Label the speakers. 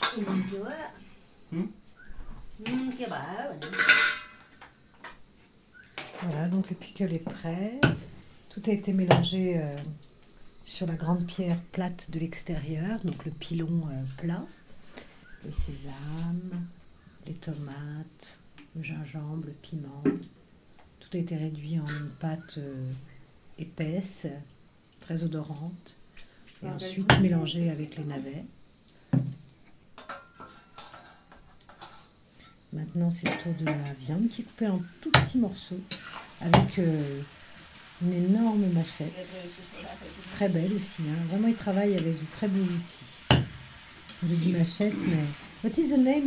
Speaker 1: Voilà, donc le pickle est prêt. Tout a été mélangé sur la grande pierre plate de l'extérieur, donc le pilon plat, le sésame, les tomates, le gingembre, le piment. Tout a été réduit en une pâte épaisse, très odorante, et ensuite mélangé avec les navets. Maintenant, c'est le tour de la viande qui est coupée en tout petits morceaux avec une énorme machette. Très belle aussi. Hein. Vraiment, il travaille avec de très beaux outils. Je dis machette, mais... What is the name?